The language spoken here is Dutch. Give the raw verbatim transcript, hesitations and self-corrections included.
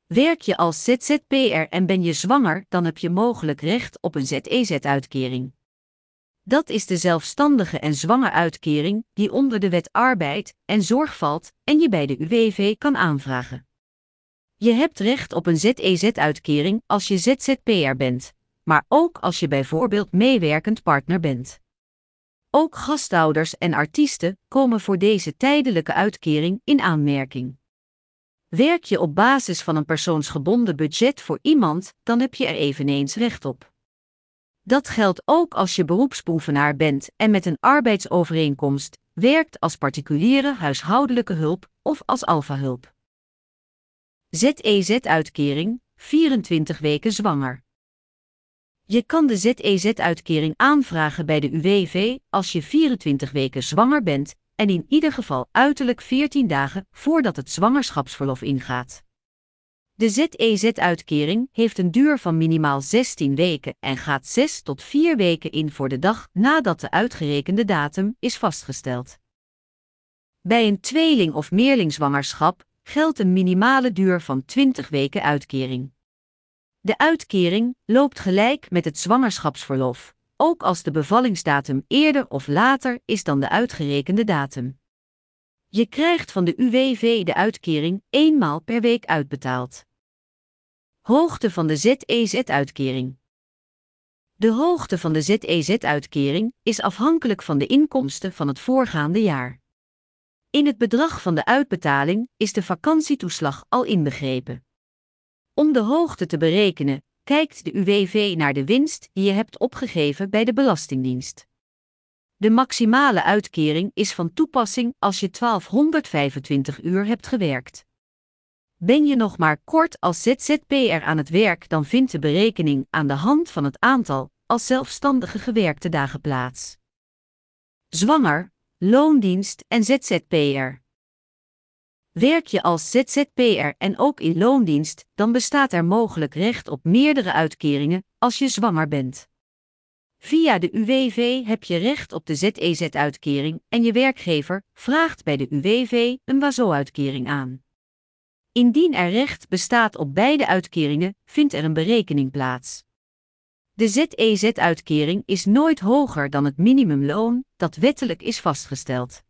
Werk je als Z Z P R en ben je zwanger, dan heb je mogelijk recht op een Z E Z-uitkering. Dat is de zelfstandige en zwanger uitkering die onder de Wet Arbeid en Zorg valt en je bij de U W V kan aanvragen. Je hebt recht op een Z E Z-uitkering als je Z Z P R bent, maar ook als je bijvoorbeeld meewerkend partner bent. Ook gastouders en artiesten komen voor deze tijdelijke uitkering in aanmerking. Werk je op basis van een persoonsgebonden budget voor iemand, dan heb je er eveneens recht op. Dat geldt ook als je beroepsbeoefenaar bent en met een arbeidsovereenkomst werkt als particuliere huishoudelijke hulp of als alfahulp. Z E Z-uitkering, vierentwintig weken zwanger. Je kan de Z E Z-uitkering aanvragen bij de U W V als je vierentwintig weken zwanger bent en in ieder geval uiterlijk veertien dagen voordat het zwangerschapsverlof ingaat. De Z E Z-uitkering heeft een duur van minimaal zestien weken en gaat zes tot vier weken in voor de dag nadat de uitgerekende datum is vastgesteld. Bij een tweeling- of meerlingzwangerschap geldt een minimale duur van twintig weken uitkering. De uitkering loopt gelijk met het zwangerschapsverlof, ook als de bevallingsdatum eerder of later is dan de uitgerekende datum. Je krijgt van de U W V de uitkering eenmaal per week uitbetaald. Hoogte van de Z E Z-uitkering. De hoogte van de Z E Z-uitkering is afhankelijk van de inkomsten van het voorgaande jaar. In het bedrag van de uitbetaling is de vakantietoeslag al inbegrepen. Om de hoogte te berekenen, kijkt de U W V naar de winst die je hebt opgegeven bij de Belastingdienst. De maximale uitkering is van toepassing als je twaalfhonderdvijfentwintig uur hebt gewerkt. Ben je nog maar kort als Z Z P R aan het werk, dan vindt de berekening aan de hand van het aantal als zelfstandige gewerkte dagen plaats. Zwanger, loondienst en Z Z P R. Werk je als Z Z P R en ook in loondienst, dan bestaat er mogelijk recht op meerdere uitkeringen als je zwanger bent. Via de U W V heb je recht op de Z E Z-uitkering en je werkgever vraagt bij de U W V een W A S O-uitkering aan. Indien er recht bestaat op beide uitkeringen, vindt er een berekening plaats. De Z E Z-uitkering is nooit hoger dan het minimumloon dat wettelijk is vastgesteld.